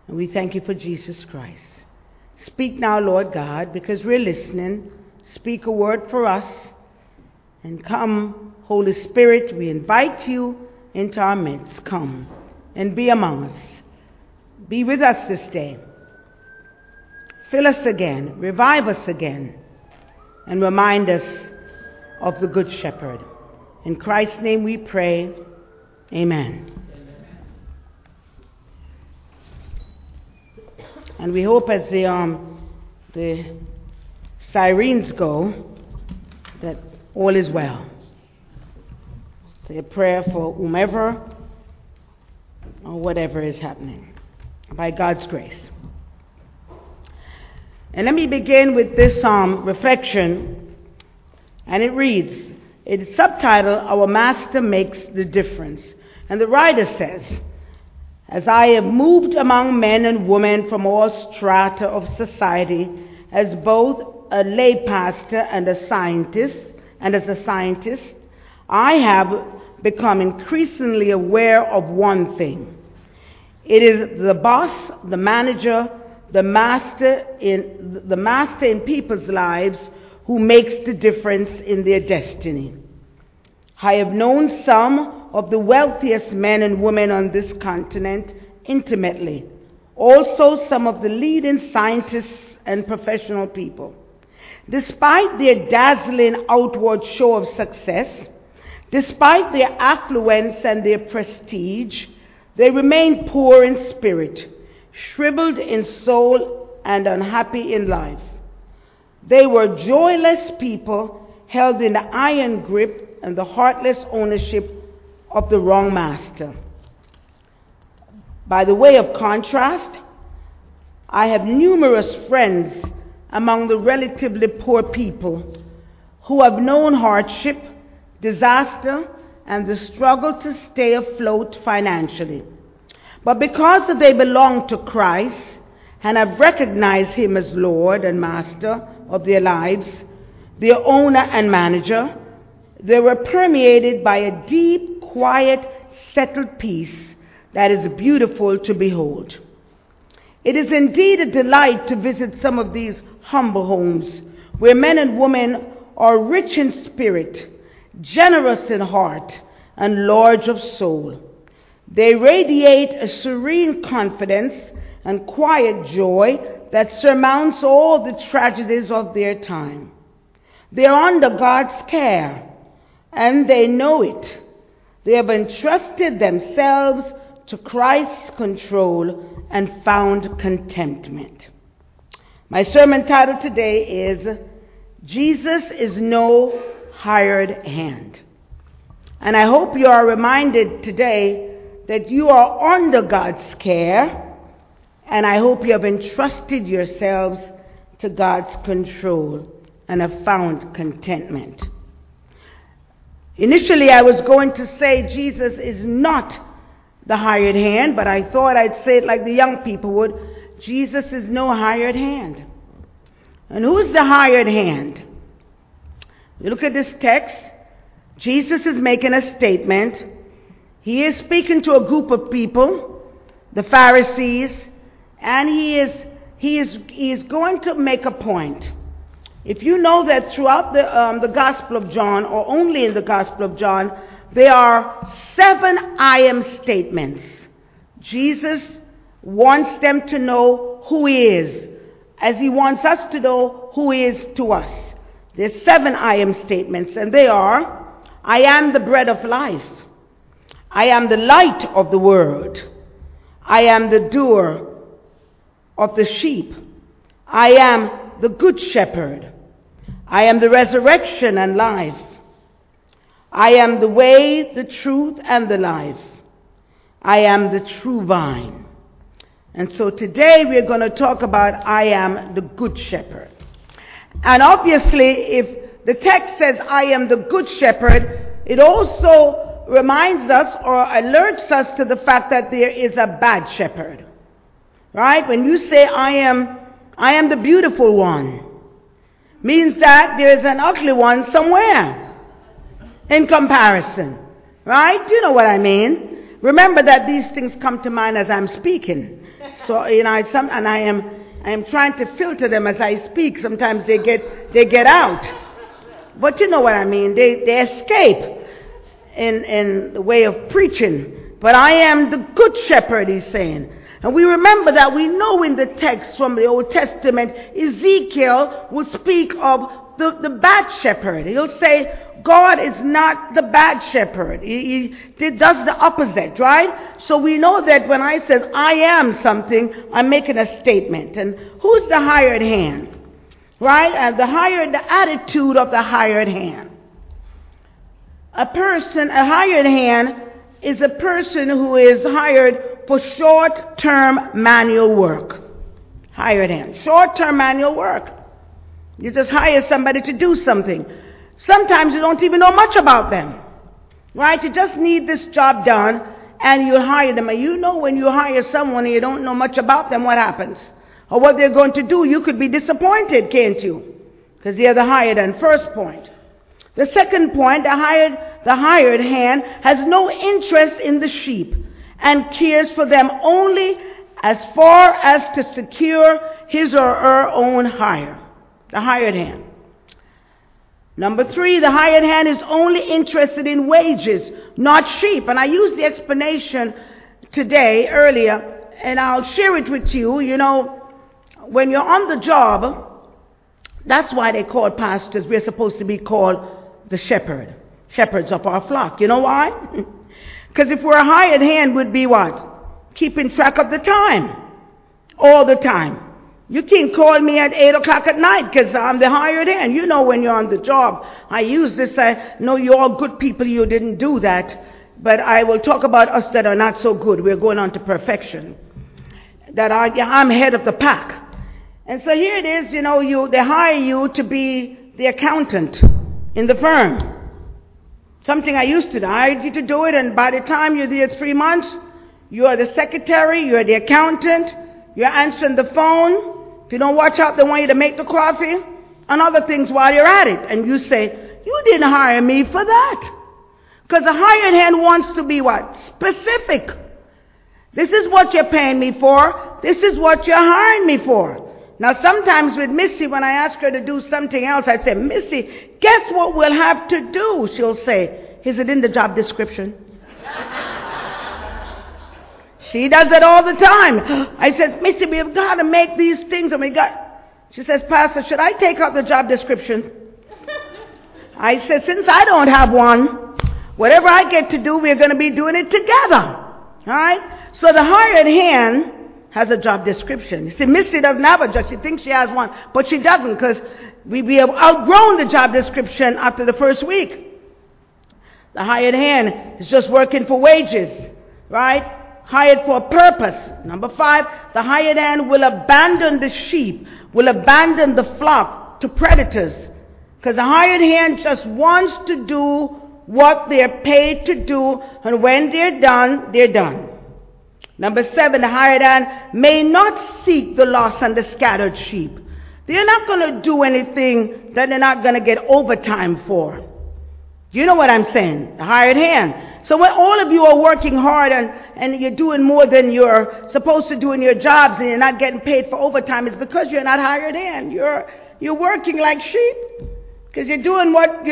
And we thank you for Jesus Christ. Speak now, Lord God, because we're listening. Speak a word for us. And come, Holy Spirit, we invite you into our midst. Come and be among us. Be with us this day. Fill us again, revive us again, and remind us of the Good Shepherd. In Christ's name we pray. Amen. And we hope as the sirens go that all is well. Say a prayer for whomever or whatever is happening by God's grace. And let me begin with this reflection, and it reads, it's subtitled, Our Master Makes the Difference. And the writer says, as I have moved among men and women from all strata of society, as both a lay pastor and as a scientist, I have become increasingly aware of one thing. It is the boss, the manager, the master in people's lives who makes the difference in their destiny. I have known some of the wealthiest men and women on this continent intimately, also some of the leading scientists and professional people. Despite their dazzling outward show of success, despite their affluence and their prestige, they remain poor in spirit, shriveled in soul, and unhappy in life. They were joyless people held in the iron grip and the heartless ownership of the wrong master. By the way of contrast, I have numerous friends among the relatively poor people who have known hardship, disaster, and the struggle to stay afloat financially. But because they belong to Christ and have recognized Him as Lord and Master of their lives, their owner and manager, they were permeated by a deep, quiet, settled peace that is beautiful to behold. It is indeed a delight to visit some of these humble homes where men and women are rich in spirit, generous in heart, and large of soul. They radiate a serene confidence and quiet joy that surmounts all the tragedies of their time. They are under God's care, and they know it. They have entrusted themselves to Christ's control and found contentment. My sermon title today is, Jesus is no hired hand. And I hope you are reminded today that you are under God's care, and I hope you have entrusted yourselves to God's control and have found contentment. Initially, I was going to say Jesus is not the hired hand, but I thought I'd say it like the young people would. Jesus is no hired hand. And who's the hired hand? You look at this text, Jesus is making a statement. He is speaking to a group of people, the Pharisees, and he is going to make a point. If you know that throughout the Gospel of John, or only in the Gospel of John, there are 7 I am statements. Jesus wants them to know who He is, as He wants us to know who He is to us. There's 7 I am statements, and they are, I am the bread of life. I am the light of the world. I am the doer of the sheep. I am the good shepherd. I am the resurrection and life. I am the way, the truth, and the life. I am the true vine. And so today we're going to talk about I am the good shepherd. And obviously, if the text says I am the good shepherd, it also reminds us or alerts us to the fact that there is a bad shepherd. Right? When you say I am the beautiful one, means that there is an ugly one somewhere in comparison. Right? Do you know what I mean? Remember that these things come to mind as I'm speaking. So, I am trying to filter them as I speak. Sometimes they get out. But you know what I mean. They escape in the way of preaching. But I am the good shepherd, he's saying. And we remember that we know in the text from the Old Testament, Ezekiel will speak of the bad shepherd. He'll say, God is not the bad shepherd. He does the opposite, right? So we know that when I says I am something, I'm making a statement. And who's the hired hand? Right? And the attitude of the hired hand. A hired hand is a person who is hired for short-term manual work. Hired hand. Short-term manual work. You just hire somebody to do something. Sometimes you don't even know much about them. Right? You just need this job done and you hire them. And you know when you hire someone and you don't know much about them, what happens? Or what they're going to do, you could be disappointed, can't you? Because they're the hired hand. First point. The second point, the hired hand has no interest in the sheep and cares for them only as far as to secure his or her own hire. The hired hand. Number 3, the hired hand is only interested in wages, not sheep. And I used the explanation today, earlier, and I'll share it with you. You know, when you're on the job, that's why they call pastors, we're supposed to be called the shepherds of our flock. You know why? Because if we're a hired hand, we'd be what? Keeping track of the time. All the time. You can't call me at 8 o'clock at night because I'm the hired hand. You know when you're on the job. I use this, I know you're all good people, you didn't do that. But I will talk about us that are not so good. We're going on to perfection. That I'm head of the pack. And so here it is, you know, they hire you to be the accountant in the firm. Something I used to do. I hired you to do it, and by the time you're there 3 months, you are the secretary, you're the accountant, you're answering the phone. If you don't watch out, they want you to make the coffee and other things while you're at it. And you say, you didn't hire me for that. Because the hired hand wants to be what? Specific. This is what you're paying me for. This is what you're hiring me for. Now sometimes with Missy, when I ask her to do something else, I say, Missy, guess what we'll have to do? She'll say, is it in the job description? She does it all the time. I said, Missy, we've got to make these things. And she says, Pastor, should I take out the job description? I said, since I don't have one, whatever I get to do, we're going to be doing it together. All right? So the hired hand has a job description. You see, Missy doesn't have a job. She thinks she has one, but she doesn't because we have outgrown the job description after the first week. The hired hand is just working for wages, right? Hired for a purpose. Number 5, the hired hand will abandon the sheep, will abandon the flock to predators. Because the hired hand just wants to do what they're paid to do, and when they're done, they're done. Number 7, the hired hand may not seek the lost and the scattered sheep. They're not going to do anything that they're not going to get overtime for. Do you know what I'm saying? The hired hand. So when all of you are working hard and you're doing more than you're supposed to do in your jobs and you're not getting paid for overtime, it's because you're not hired hand. You're working like sheep because you're doing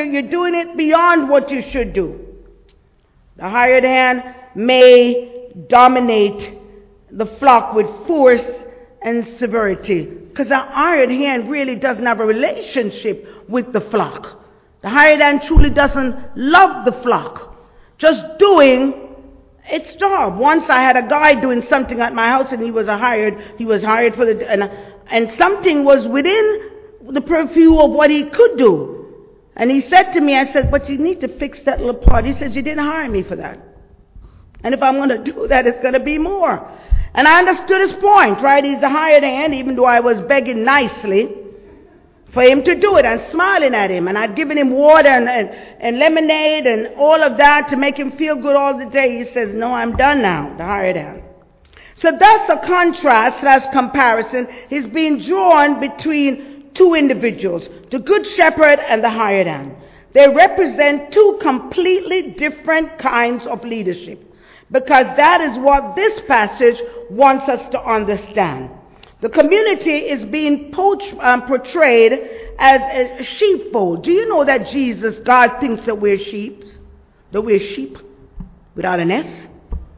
it beyond what you should do. The hired hand may dominate the flock with force and severity because the hired hand really doesn't have a relationship with the flock. The hired hand truly doesn't love the flock. Just doing its job. Once I had a guy doing something at my house and he was hired for and something was within the purview of what he could do. And he said to me, I said, but you need to fix that little part. He said, you didn't hire me for that. And if I'm going to do that, it's going to be more. And I understood his point, right? He's the hired hand, even though I was begging nicely for him to do it and smiling at him. And I'd given him water and lemonade and all of that to make him feel good all the day. He says, no, I'm done now, the hired hand. So thus a contrast, that's comparison, is being drawn between two individuals, the good shepherd and the hired hand. They represent two completely different kinds of leadership. because that is what this passage wants us to understand. The community is being portrayed as a sheepfold. Do you know that God thinks that we're sheep? That we're sheep without an S?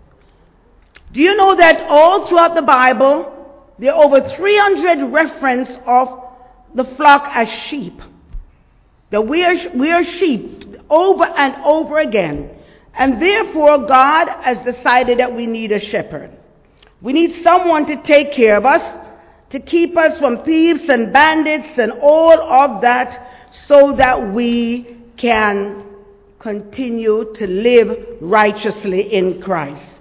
Do you know that all throughout the Bible, there are over 300 references of the flock as sheep? That we are sheep over and over again. And therefore, God has decided that we need a shepherd. We need someone to take care of us, to keep us from thieves and bandits and all of that, so that we can continue to live righteously in Christ.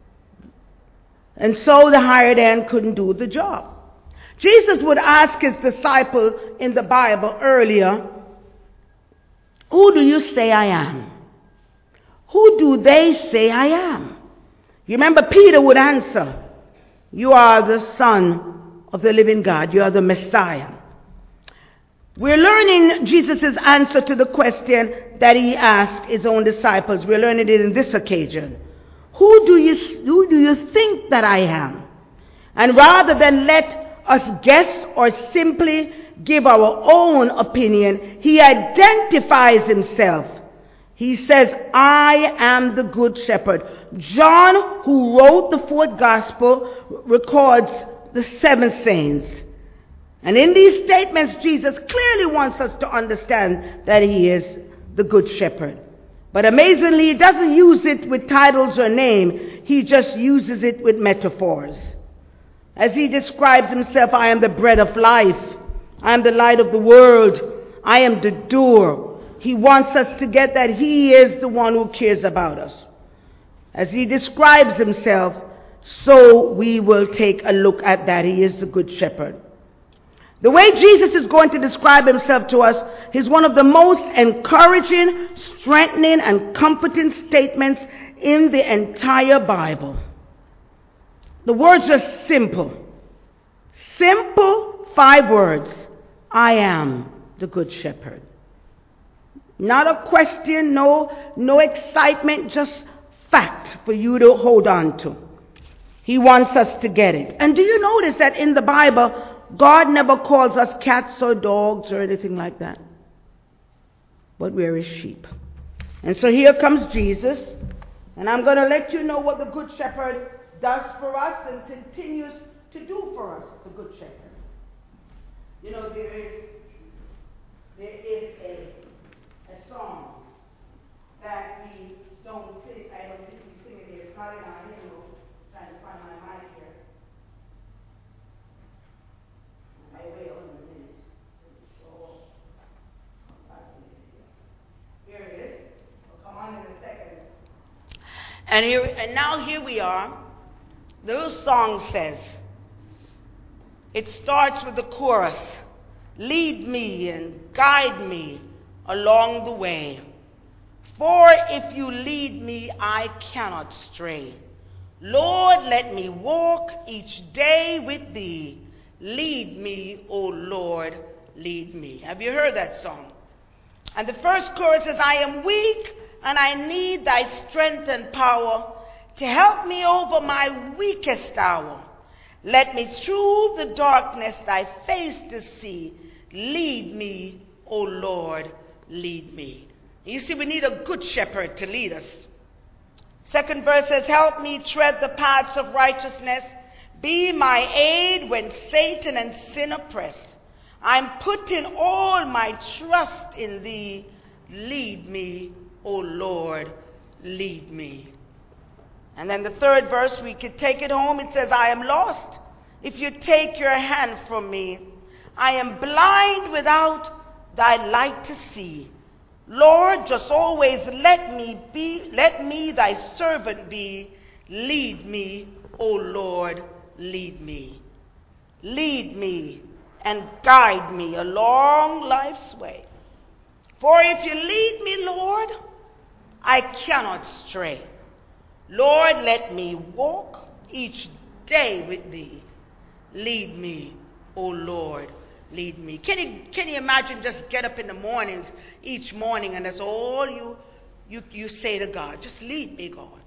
And so the hired hand couldn't do the job. Jesus would ask his disciples in the Bible earlier, "Who do you say I am?" Who do they say I am? You remember Peter would answer, "You are the Son of the living God. You are the Messiah." We're learning Jesus' answer to the question that he asked his own disciples. We're learning it in this occasion. Who do you think that I am? And rather than let us guess or simply give our own opinion, he identifies himself. He says, "I am the good shepherd." John, who wrote the fourth gospel, records the seven sayings. And in these statements, Jesus clearly wants us to understand that he is the good shepherd. But amazingly, he doesn't use it with titles or name. He just uses it with metaphors. As he describes himself, "I am the bread of life. I am the light of the world. I am the door." He wants us to get that he is the one who cares about us. As he describes himself, so we will take a look at that. He is the good shepherd. The way Jesus is going to describe himself to us is one of the most encouraging, strengthening, and comforting statements in the entire Bible. The words are simple. Simple 5 words. I am the good shepherd. Not a question, no excitement, just fact for you to hold on to. He wants us to get it. And do you notice that in the Bible, God never calls us cats or dogs or anything like that? But we're his sheep. And so here comes Jesus. And I'm going to let you know what the Good Shepherd does for us and continues to do for us, the Good Shepherd. You know, there is a song that we don't sing. I don't think we sing it here. It's not in our hymn book. Trying to find my mic here. I wait on a minute. Here it is. It'll come on in a second. And now here we are. The little song says, it starts with the chorus, "Lead me and guide me along the way. For if you lead me, I cannot stray. Lord, let me walk each day with thee. Lead me, O Lord, lead me." Have you heard that song? And the first chorus is, "I am weak and I need thy strength and power to help me over my weakest hour. Let me through the darkness thy face to see. Lead me, O Lord, lead me." You see, we need a good shepherd to lead us. Second verse says, "Help me tread the paths of righteousness. Be my aid when Satan and sin oppress. I'm putting all my trust in thee. Lead me, O Lord, lead me." And then the third verse, we could take it home. It says, "I am lost if you take your hand from me. I am blind without thy light to see. Lord, just always let me thy servant be. Lead me, O Lord, lead me. Lead me and guide me along life's way. For if you lead me, Lord, I cannot stray. Lord, let me walk each day with thee. Lead me, O Lord, lead me." Can you imagine just get up in the mornings, each morning, and that's all you say to God? Just lead me, God.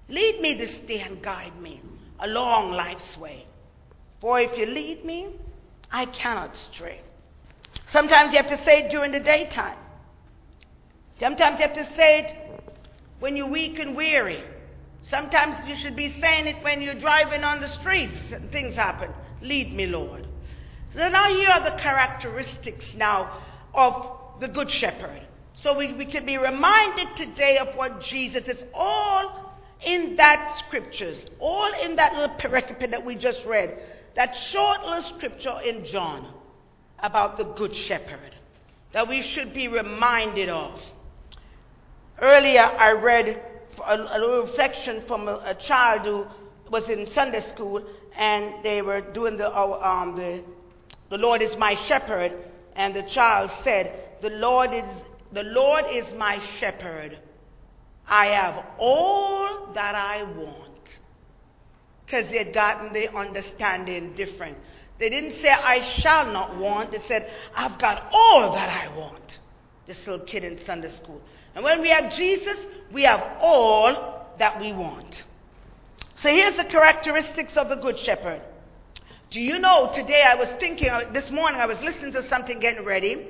Lead me this day and guide me along life's way. For if you lead me, I cannot stray. Sometimes you have to say it during the daytime. Sometimes you have to say it when you're weak and weary. Sometimes you should be saying it when you're driving on the streets and things happen. Lead me, Lord. So now here are the characteristics now of the Good Shepherd. So we can be reminded today of what Jesus is, all in that scriptures, all in that little pericope that we just read, that short little scripture in John about the Good Shepherd that we should be reminded of. Earlier I read a little reflection from a child who was in Sunday school, and they were doing the Lord is my shepherd, and the child said, the Lord is my shepherd. I have all that I want. Because they had gotten the understanding different. They didn't say, I shall not want. They said, I've got all that I want. This little kid in Sunday school. And when we have Jesus, we have all that we want. So here's the characteristics of the Good Shepherd. Do you know, today I was thinking, this morning I was listening to something getting ready,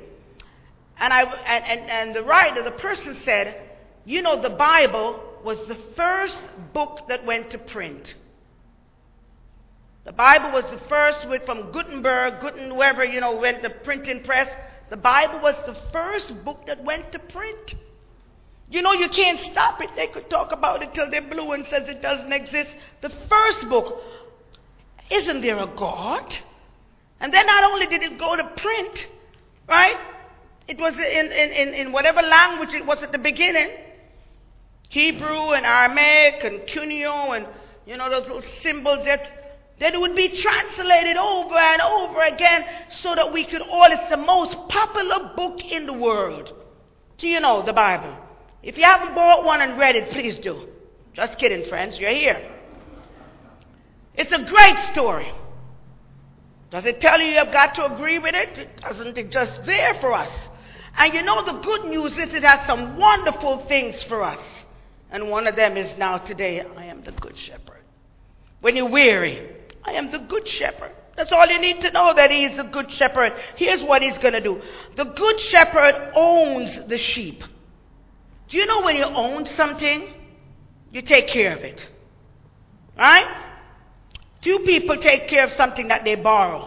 and the writer, the person said, you know, the Bible was the first book that went to print. The Bible was the first from Gutenberg, whoever, went to printing press. The Bible was the first book that went to print. You can't stop it. They could talk about it till they're blue and says it doesn't exist. The first book. Isn't there a God? And then not only did it go to print, right? It was in whatever language it was at the beginning. Hebrew and Aramaic and Cuneo and, those little symbols that it would be translated over and over again so that we could all, it's the most popular book in the world. Do you know the Bible? If you haven't bought one and read it, please do. Just kidding, friends. You're here. It's a great story. Does it tell you have got to agree with it? It doesn't. It's just there for us. And the good news is it has some wonderful things for us. And one of them is now today, I am the Good Shepherd. When you're weary, I am the Good Shepherd. That's all you need to know, that he is the Good Shepherd. Here's what he's going to do. The Good Shepherd owns the sheep. Do you know when you own something, you take care of it? Right? Few people take care of something that they borrow.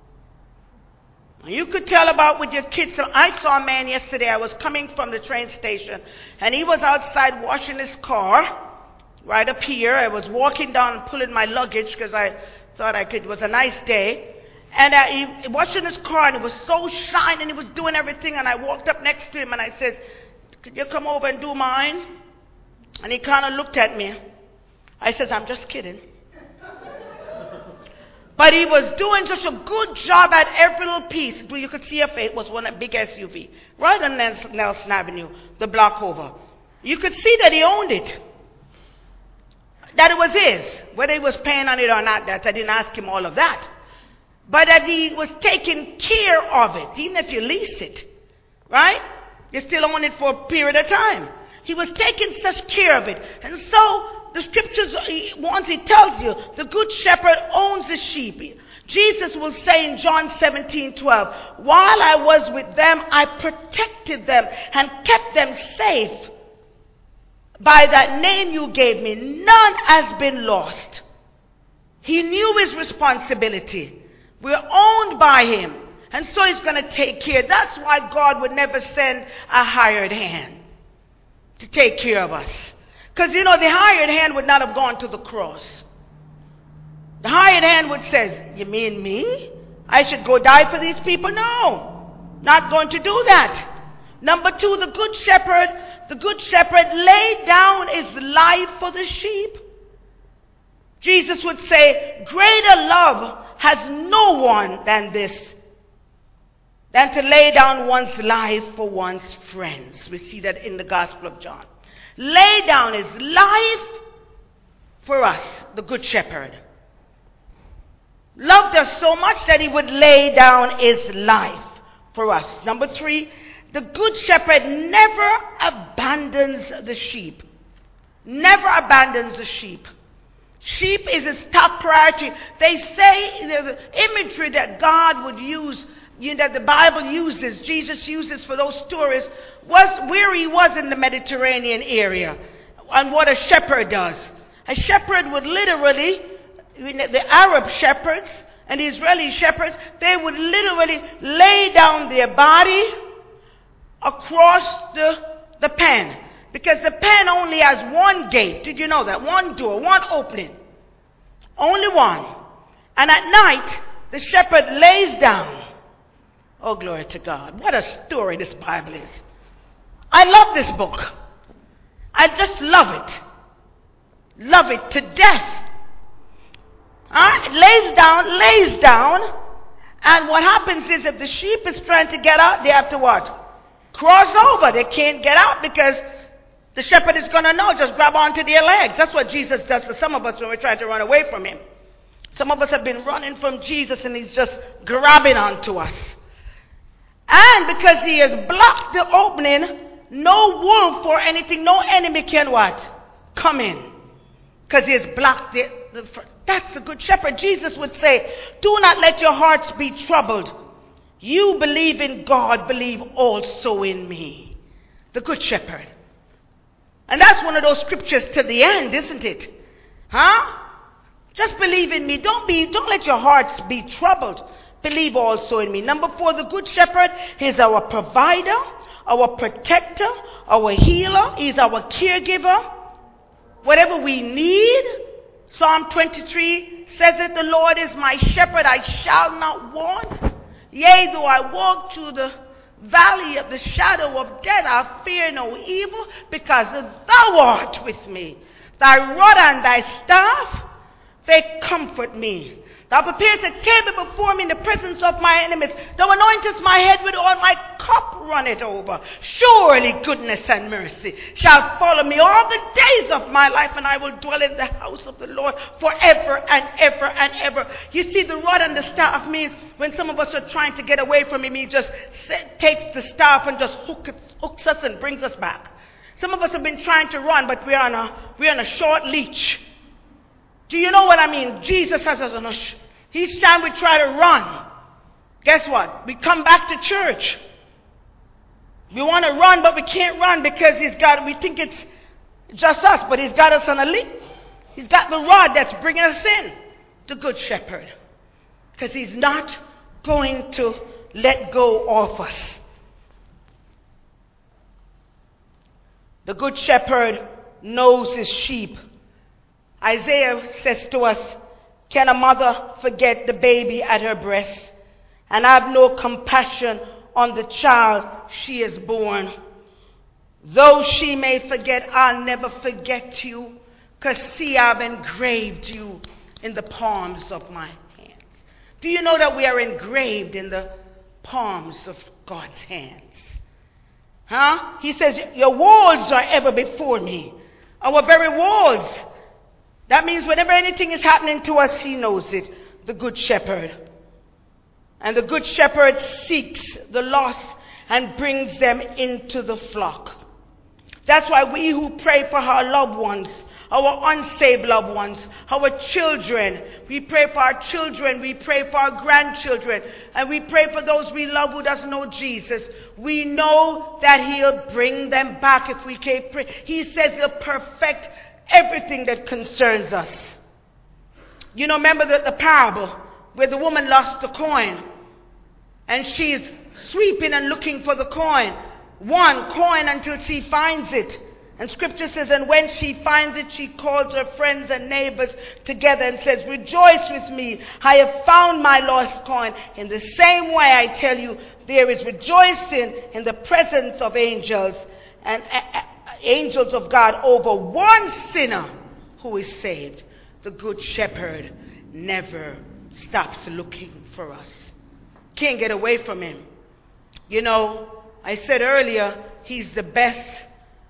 You could tell about with your kids. I saw a man yesterday. I was coming from the train station, and he was outside washing his car right up here. I was walking down and pulling my luggage because I thought it was a nice day. And he washing his car, and it was so shiny, and he was doing everything. And I walked up next to him, and I said, could you come over and do mine? And he kind of looked at me. I said, I'm just kidding. But he was doing such a good job at every little piece. You could see it was one big SUV. Right on Nelson Avenue, the block over. You could see that he owned it. That it was his. Whether he was paying on it or not, I didn't ask him all of that. But that he was taking care of it. Even if you lease it. Right? You still own it for a period of time. He was taking such care of it. And so the scriptures, once he tells you, the Good Shepherd owns the sheep. Jesus will say in John 17:12, while I was with them, I protected them and kept them safe. By that name you gave me, none has been lost. He knew his responsibility. We're owned by him. And so he's going to take care. That's why God would never send a hired hand to take care of us. Because, the hired hand would not have gone to the cross. The hired hand would say, you mean me? I should go die for these people? No, not going to do that. Number two, the Good Shepherd laid down his life for the sheep. Jesus would say, greater love has no one than this, than to lay down one's life for one's friends. We see that in the Gospel of John. Lay down his life for us, the Good Shepherd. Loved us so much that he would lay down his life for us. Number three, the Good Shepherd never abandons the sheep. never abandons the sheep. Sheep is his top priority. They say the imagery that God would use, that the Bible uses, Jesus uses for those stories, was where he was in the Mediterranean area and what a shepherd does. A shepherd would literally, the Arab shepherds and the Israeli shepherds, they would literally lay down their body across the pen. Because the pen only has one gate. Did you know that? One door, one opening. Only one. And at night, the shepherd lays down. Oh, glory to God. What a story this Bible is. I love this book. I just love it. Love it to death. It lays down. And what happens is if the sheep is trying to get out, they have to what? Cross over. They can't get out because the shepherd is going to know, just grab onto their legs. That's what Jesus does to some of us when we're trying to run away from him. Some of us have been running from Jesus and he's just grabbing onto us. And because he has blocked the opening, no wolf or anything, no enemy can what? Come in. Because he has blocked it. That's a good shepherd. Jesus would say, do not let your hearts be troubled. You believe in God, believe also in me. The good shepherd. And that's one of those scriptures to the end, isn't it? Huh? Just believe in me. Don't let your hearts be troubled. Believe also in me. Number 4, the good shepherd is our provider, our protector, our healer. He's our caregiver. Whatever we need. Psalm 23 says it, the Lord is my shepherd, I shall not want. Yea, though I walk through the valley of the shadow of death, I fear no evil, because thou art with me. Thy rod and thy staff, they comfort me. Thou preparest a table before me in the presence of my enemies. Thou anointest my head with oil, my cup runneth over. Surely goodness and mercy shall follow me all the days of my life, and I will dwell in the house of the Lord forever and ever and ever. You see, the rod and the staff means when some of us are trying to get away from him, he just takes the staff and just hooks us and brings us back. Some of us have been trying to run, but we're on a short leash. Do you know what I mean? Jesus has us on a each time we try to run, guess what? We come back to church. We want to run, but we can't run because we think it's just us, but he's got us on a leash. He's got the rod that's bringing us in, the good shepherd. Because he's not going to let go of us. The good shepherd knows his sheep. Isaiah says to us, can a mother forget the baby at her breast and have no compassion on the child she has born? Though she may forget, I'll never forget you, because see, I've engraved you in the palms of my hands. Do you know that we are engraved in the palms of God's hands? Huh? He says, your walls are ever before me. Our very walls. That means whenever anything is happening to us, he knows it. The good shepherd. And the good shepherd seeks the lost and brings them into the flock. That's why we who pray for our loved ones, our unsaved loved ones, our children, we pray for our children, we pray for our grandchildren, and we pray for those we love who doesn't know Jesus. We know that he'll bring them back if we keep praying. He says he'll perfect everything that concerns us. You know, remember the parable where the woman lost the coin and she's sweeping and looking for the coin, one coin, until she finds it. And scripture says, and when she finds it, she calls her friends and neighbors together and says, rejoice with me, I have found my lost coin. In the same way, I tell you, there is rejoicing in the presence of angels and angels of God over one sinner who is saved. The good shepherd never stops looking for us. Can't get away from him. You know, I said earlier, he's the best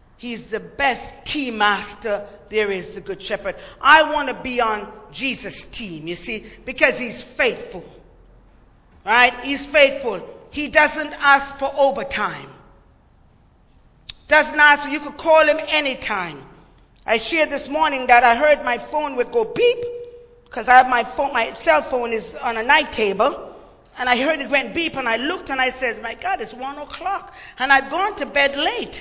team master there is, the good shepherd. I want to be on Jesus' team, you see, because he's faithful. Right? He's faithful. He doesn't ask for overtime. Doesn't ask, you could call him anytime. I shared this morning that I heard my phone would go beep, because I have my cell phone is on a night table, and I heard it went beep, and I looked and I said, my God, it's 1 o'clock, and I'd gone to bed late,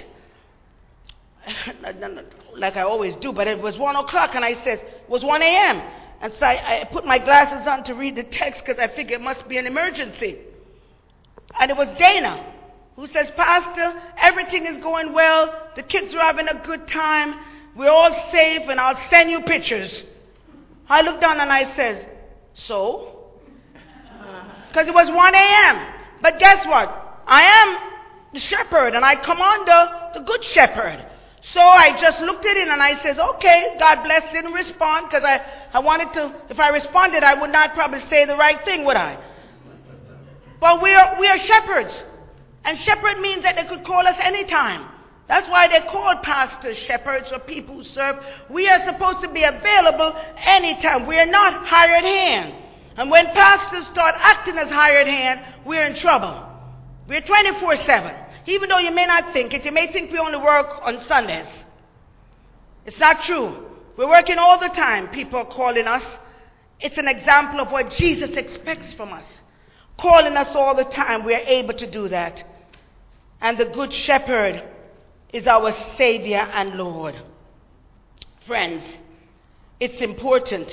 like I always do, but it was 1 o'clock, and I said, it was 1 a.m., and so I put my glasses on to read the text, because I figured it must be an emergency, and it was Dana, who says, Pastor, everything is going well, the kids are having a good time, we're all safe, and I'll send you pictures. I looked down and I said, so? Because it was 1 a.m. But guess what? I am the shepherd, and I come under the good shepherd. So I just looked at it and I says, okay, God bless, didn't respond, because I wanted to, if I responded, I would not probably say the right thing, would I? But we are shepherds. And shepherd means that they could call us anytime. That's why they call pastors shepherds, or people who serve. We are supposed to be available anytime. We are not hired hand. And when pastors start acting as hired hand, we're in trouble. We're 24/7. Even though you may not think it, you may think we only work on Sundays. It's not true. We're working all the time. People are calling us. It's an example of what Jesus expects from us. Calling us all the time. We are able to do that. And the good shepherd is our Savior and Lord. Friends, it's important.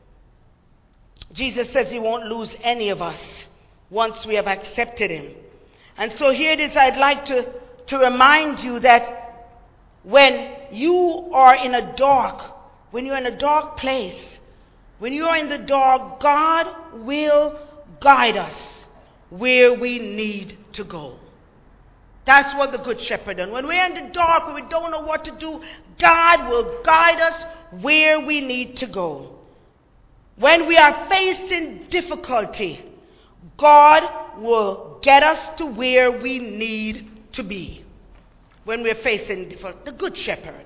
Jesus says he won't lose any of us once we have accepted him. And so here it is, I'd like to remind you that when you are in a dark place, when you are in the dark, God will guide us where we need to go. That's what the good shepherd does. When we're in the dark, when we don't know what to do, God will guide us where we need to go. When we are facing difficulty, God will get us to where we need to be. When we're facing difficulty, the good shepherd.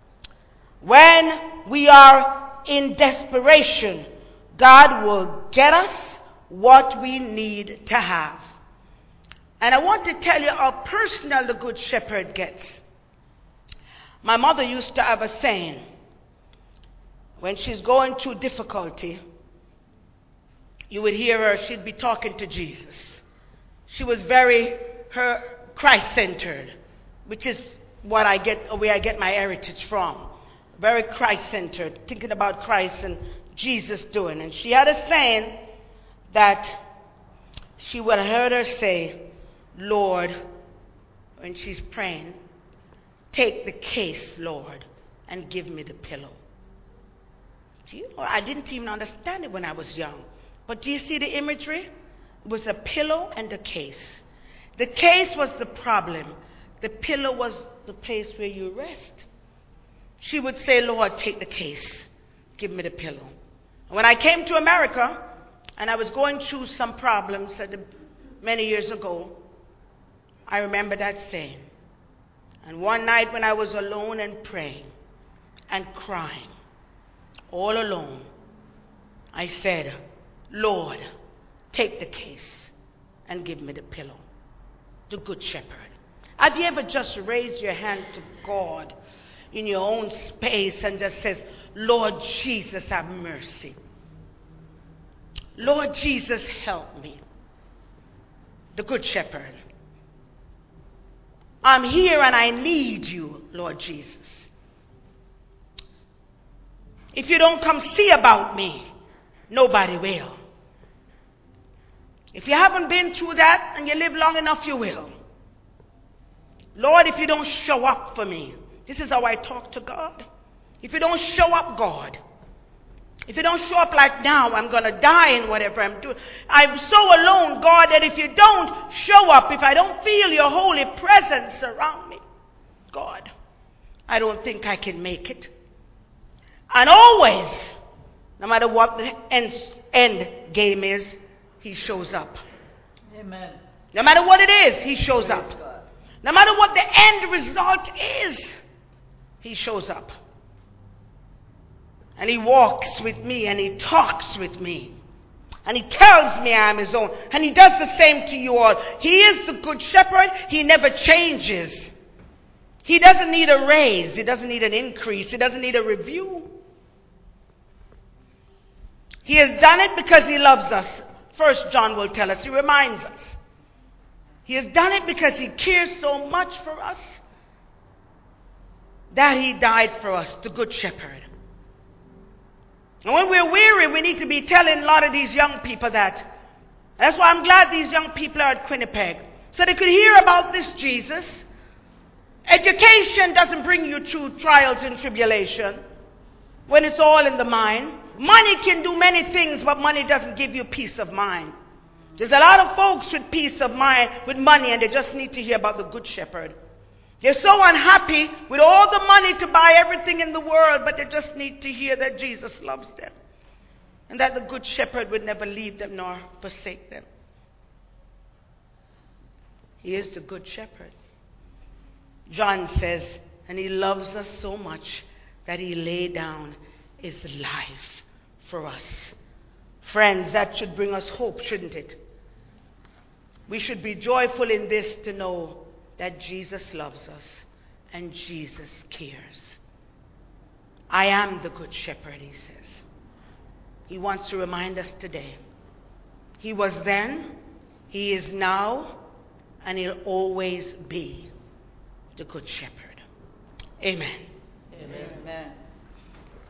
When we are in desperation, God will get us what we need to have. And I want to tell you how personal the good shepherd gets. My mother used to have a saying, when she's going through difficulty, you would hear her, she'd be talking to Jesus. She was very Christ-centered, which is where I get my heritage from. Very Christ-centered, thinking about Christ and Jesus doing. And she had a saying that she would have heard her say, Lord, when she's praying, take the case, Lord, and give me the pillow. You know, I didn't even understand it when I was young. But do you see the imagery? It was a pillow and a case. The case was the problem. The pillow was the place where you rest. She would say, Lord, take the case. Give me the pillow. And when I came to America, and I was going through some problems many years ago, I remember that saying. And one night when I was alone and praying and crying, all alone, I said, Lord, take the case and give me the pillow. The good shepherd. Have you ever just raised your hand to God in your own space and just says, Lord Jesus, have mercy. Lord Jesus, help me. The good shepherd. I'm here and I need you, Lord Jesus. If you don't come see about me, nobody will. If you haven't been through that and you live long enough, you will. Lord, if you don't show up for me, this is how I talk to God. If you don't show up, God, if you don't show up like now, I'm going to die in whatever I'm doing. I'm so alone, God, that if you don't show up, if I don't feel your holy presence around me, God, I don't think I can make it. And always, no matter what the end game is, he shows up. Amen. No matter what it is, he shows up. No matter what the end result is, he shows up. And he walks with me and he talks with me. And he tells me I'm his own. And he does the same to you all. He is the good shepherd. He never changes. He doesn't need a raise. He doesn't need an increase. He doesn't need a review. He has done it because he loves us. 1 John will tell us. He reminds us. He has done it because he cares so much for us that he died for us, the Good Shepherd. And when we're weary, we need to be telling a lot of these young people that. That's why I'm glad these young people are at Quinnipiac, so they could hear about this Jesus. Education doesn't bring you through trials and tribulation when it's all in the mind. Money can do many things, but money doesn't give you peace of mind. There's a lot of folks with peace of mind, with money, and they just need to hear about the Good Shepherd. They're so unhappy with all the money to buy everything in the world, but they just need to hear that Jesus loves them and that the Good Shepherd would never leave them nor forsake them. He is the Good Shepherd. John says, and he loves us so much that he laid down his life for us. Friends, that should bring us hope, shouldn't it? We should be joyful in this to know that Jesus loves us and Jesus cares. I am the Good Shepherd, he says. He wants to remind us today. He was then, he is now, and he'll always be the Good Shepherd. Amen. Amen. Amen.